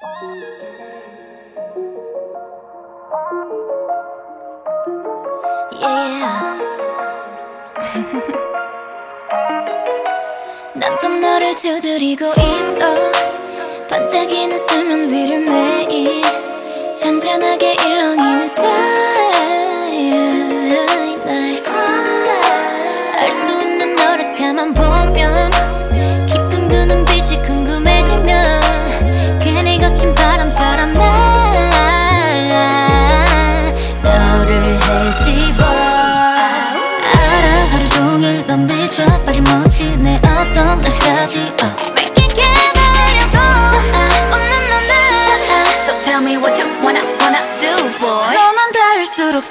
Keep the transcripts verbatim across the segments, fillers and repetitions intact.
Yeah. 난 또 너를 두드리고 있어. 반짝이는 수면 위를 매일 잔잔하게 일렁이는 사이. 날 알 수 없는 너를 가만 보면 깊은 그 눈빛이 궁금해지면 괜히 거친 바람처럼 나 너를 헤집어. 알아 하루 종일 넌 비춰 빠짐없이 내 어떤 날씨까지 oh. Make it get 하려고 웃는 너는 So tell me what you wanna wanna do boy. 너는 닿을수록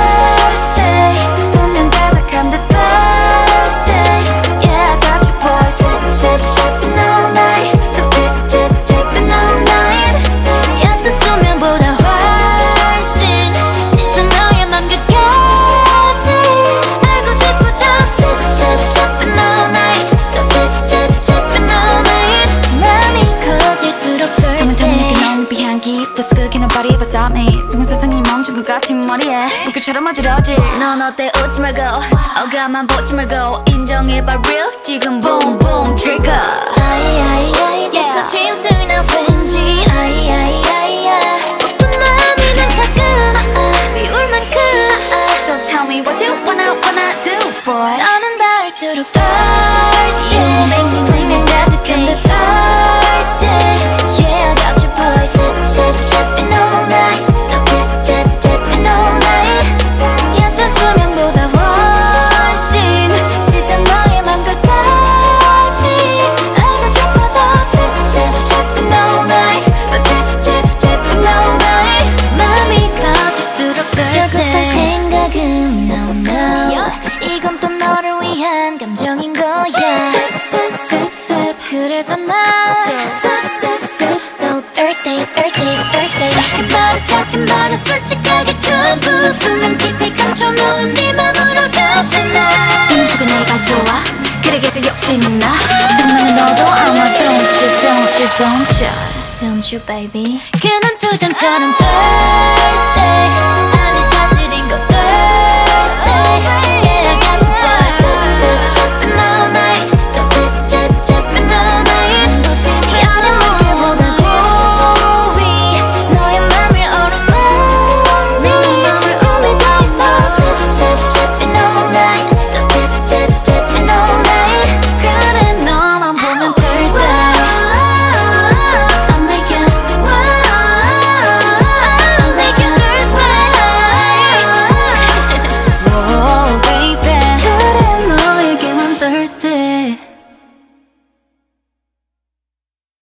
thirsty 분명 가득한 듯 thirsty. Yeah I got you boy. Sip sip sipping all night. Dip dip dip dipping all night. 얕은 수면보다 훨씬 짙은 너의 맘 끝까지 알고 싶어. Just sip sip sipping all night. Dip dip dipping all night. 맘이 커질수록 thirsty. 잠을 넌 비 향기 Feels good can nobody ever stop me. 순간 세상이 멈춘 것 같은 머리에 물결처럼 어지러지. 넌 어때 웃지 말고 어감만 보지 말고 인정해봐 real 지금 boom boom trigger. 아이 아이 아이 진짜 심술나 왠지 아이 아이 아이 오픈 맘이 난 가끔 미울 만큼 So tell me what you wanna wanna do boy. 너는 닿을수록 thirsty 분명 가득한 듯 thirsty. Yeah I got you boy. Sip sip sipping all night. Dip dip dipping all night. 얕은 수면보다 훨씬 짙은 너의 맘 끝까지 알고 싶어져. Sip sip sipping all night. Dip dip dipping all night. 맘이 커질수록 thirsty. 조급한 생각은 no no. 이건 또 너를 위한 감정인 거야. Sip sip sip sip. 그래서 난 Sip sip sip so thirsty thirsty thirsty. Talking about it talking about it 솔직하게 전부 수면 깊이 감춰놓은 네 맘으로 젖혀놔. 이 순간 내가 좋아 그래 계속 욕심이 나. 탐나는 너도 아마 don't you don't you don't you don't you baby. 그는 투정처럼 thirsty 아니 사실인 거 thirsty. Yeah I got you boy. Sip sip sipping all night. Dip dip dipping all night. 이 아는 물보다 고위 너의 맘을 얼어먹는 너의 맘을 오래 더 있어. Sip sip sipping all night. Dip dip dipping all night. 그래 너만 보면 thirsty. I'll make it I'll make it thirsty. Oh baby 그래 너에게만 thirsty.